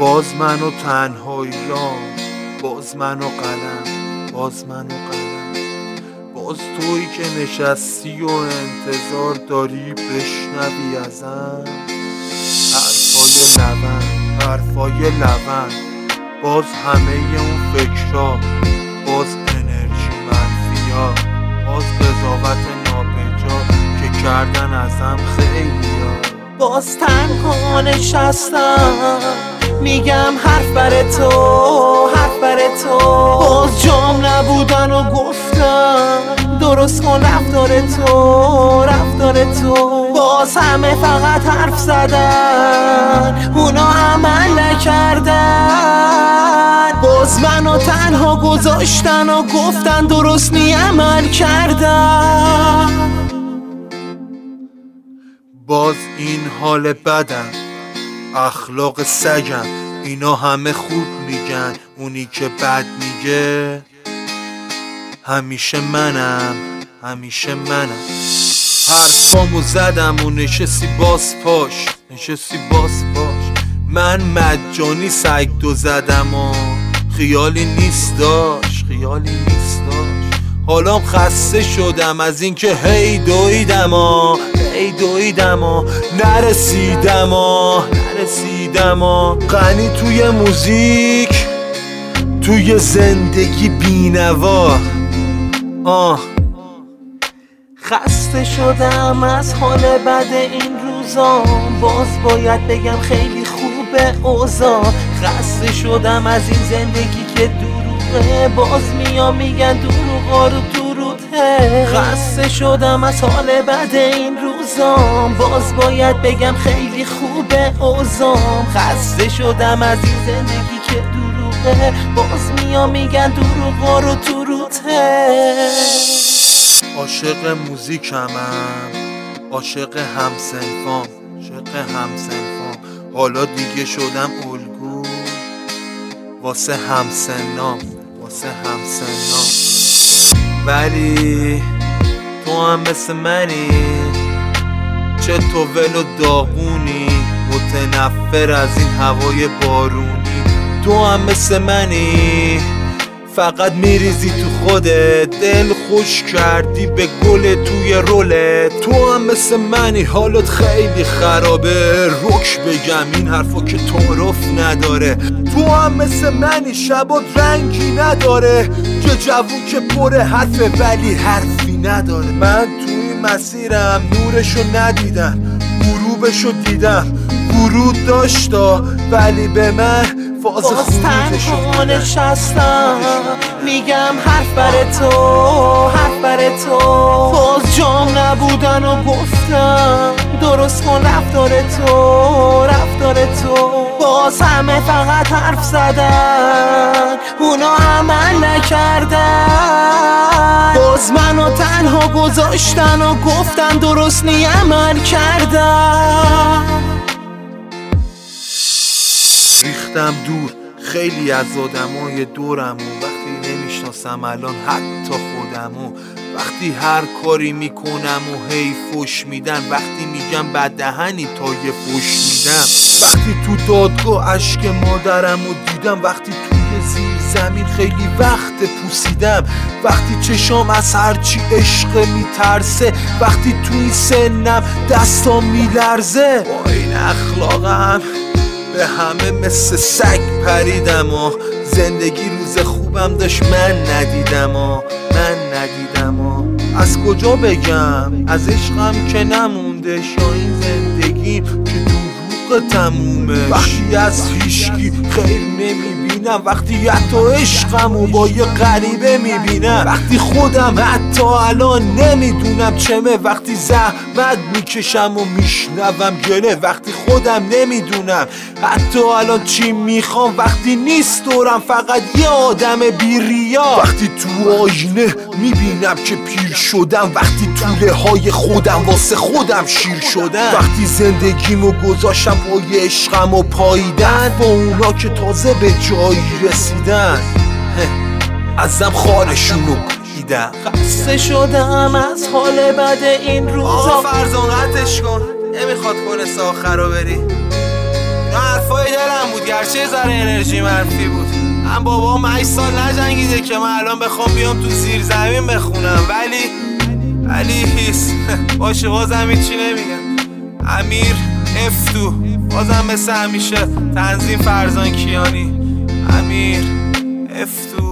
باز من و تنهاییام، باز من و قلم، باز من و قلم، باز تویی که نشستی و انتظار داری بشنوی ازم حرفای لبن، باز همه اون فکرها، باز انرژی منفیا، باز قضاوت نابجا که کردن ازم خیلیا. باز تنها نشستم میگم حرف بر تو، حرف بر تو. باز جام نبودن و گفتم درست کن رفتار تو، رفتار تو. باز همه فقط حرف زدن، اونا عمل نکردن. باز منو تنها گذاشتن و گفتن درست نی عمل کردن. باز این حال بدم، اخلاق سگم، اینا همه خوب میگن، اونی که بد میگه همیشه منم، همیشه منم. حرفامو زدم و نشستی باز پاش، نشستی باز پاش. من مجانی سگ دو زدم و خیالی نیست داشت، خیالی نیست داشت. حالا خسته شدم از اینکه هی دویدم و هی دویدم و نرسیدم و نرسیدم و غنی توی موزیک، توی زندگی بینوا. خسته شدم از حال بد این روزا، باز باید بگم خیلی خوبه اوضاع. خسته شدم از این زندگی که دروغه، باز میگن دروغا رو دروغه. خسته شدم از حال بد این روزا، باز باید بگم خیلی خوبه اوضاع. خسته شدم از این زندگی که دروغه، باز میگن دروغا رو دروغه. عاشق موزیکمم، عاشق همسنفام، عاشق همسنفام. حالا دیگه شدم الگو واسه همسنام، واسه همسنام. ولی تو هم مثل منی، چه طویل و داغونی، متنفر از این هوای بارونی. تو هم مثل منی، فقط میریزی تو خودت، دل خوش کردی به گل توی رولت. تو هم مثل منی، حالت خیلی خرابه، رک بگم این حرفا که تعارف نداره. تو هم مثل منی، شبات رنگی نداره، که جوون که پر حرفه ولی حرفی نداره. من توی مسیرم نورشو ندیدم، غروبشو دیدم، ورود داشتا ولی به من باز تنها نشستم میگم حرف بر تو، حرف بر تو. باز جام نبودن و گفتم درست کن رفتار تو، رفتار تو. باز همه فقط حرف زدن، اونا عمل نکردن. باز منو تنها گذاشتن و گفتن درست نی عمل کردن. ریختم دور خیلی از آدمای دورمو، وقتی نمیشناسم الان حتی خودمو. وقتی هر کاری میکنم و هی فوش میدن، وقتی میگم بددهنی تا یه فوش میدم. وقتی تو دادگاه عشق مادرمو دیدم، وقتی توی زیر زمین خیلی وقت پوسیدم. وقتی چشام از هرچی عشق میترسه، وقتی توی سنم دستام میلرزه. با این اخلاقم به همه مثل سگ پریدم و زندگی روز خوبم داشت من ندیدم و من ندیدم و از کجا بگم از عشقم که نمونده، یا این زندگی که دروغ تمومه. وقتی از هیچکی خیر نمیبینم، وقتی حتی عشقمو با یه غریبه میبینم، وقتی خودم حتی الان نمیدونم چمه، وقتی زحمت میکشم و میشنوم گله، وقتی خودم نمیدونم حتی الان چی میخوام، وقتی نیست دورم فقط یه آدم بیریا. وقتی تو آینه میبینم که پیر شدم، وقتی طوله های خودم واسه خودم شیر شدم، وقتی زندگیمو گذاشتم پای عشقم و پاییدن با اونا که تازه به جایی رسیدن، ازم خارشونو دیدم. خسته شدم از حال بد این روزا. فرزان قطعش کن، نمیخواد کنه آخر رو بری. اینا حرفای دلم بود، گرچه ذره انرژی منفی بود. من بابام 8 سال نجنگیده که من الان بخوام بیام تو زیر زمین بخونم، ولی هیس باشه بازم هیچی نمیگم. امیر افتو بازم مثل همیشه تنظیم فرزان کیانی. امیر افتو.